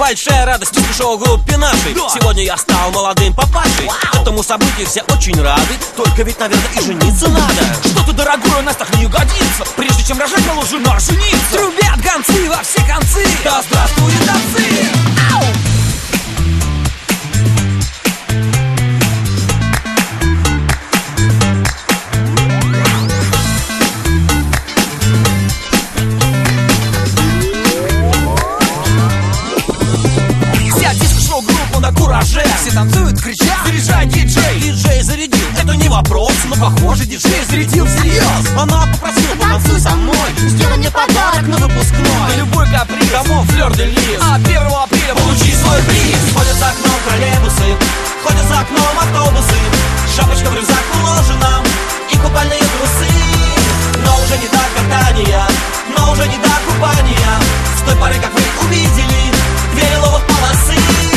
большая радость в шоу-группе нашей. Сегодня я стал молодым папашей. Этому событию все очень рады. Только ведь, наверное, и жениться надо. Что-то, дорогой, у нас так не годится. Прежде чем рожать, положено жениться. Трубят гонцы во все концы. Да здравствуют танцы! На кураже, все танцуют, кричат, заряжай диджей. Диджей зарядил, это не вопрос, но похоже, диджей зарядил всерьез. Она попросила, потанцуй со мной, сделай мне подарок на выпускной. На любой каприз, кому флёр-де-лиз. А 1 апреля получи свой приз. Ходят за окном троллейбусы, ходят за окном автобусы. Шапочка в рюкзак уложена и купальные трусы. Но уже не до катания, но уже не до купания. С той поры, как вы увидели, две лиловых полосы.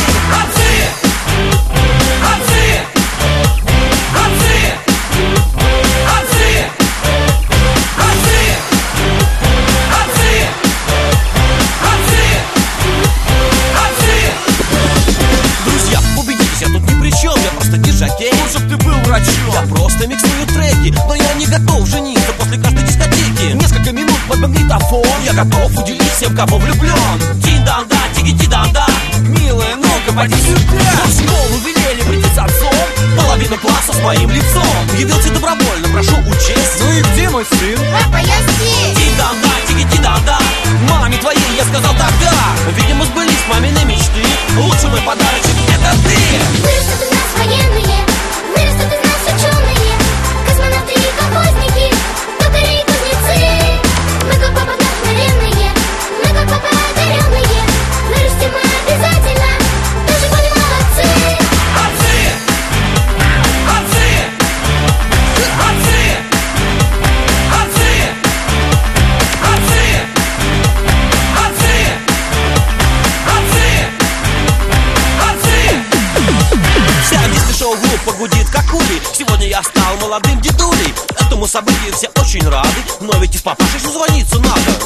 Лучше б ты был врачом. Я просто миксую треки, но я не готов жениться после каждой дискотеки. Несколько минут под магнитофон. Я готов уделить всем, кого влюблен. Тин-дан-да, тиги-ти-дан-да. Милая, ну-ка, поди сюда. В школу велели прийти с отцом. Половина класса с моим лицом. Явился добровольно, прошу учесть. Ну и где мой сын? Папа, я здесь. Тин-дан-да, тиги-ти-дан-да. Маме твоей я сказал тогда. Видимо, сбылись мамины мечты. Лучший мой подарочек — это ты. Вырастут из нас военные, вырастут из нас ученые, космонавты и колхозники, токари и кузнецы. Мы как папа вдохновенные, мы как папа одаренные. Вырастем мы обязательно, тоже будем молодцы. Отцы! Отцы! Отцы! Отцы! Отцы! Отцы! Отцы! Вся диско-шоу-группа гудит как ули. Сегодня я стал молодым дедулей. Этому событию все очень рады. Но ведь из папаши звониться надо.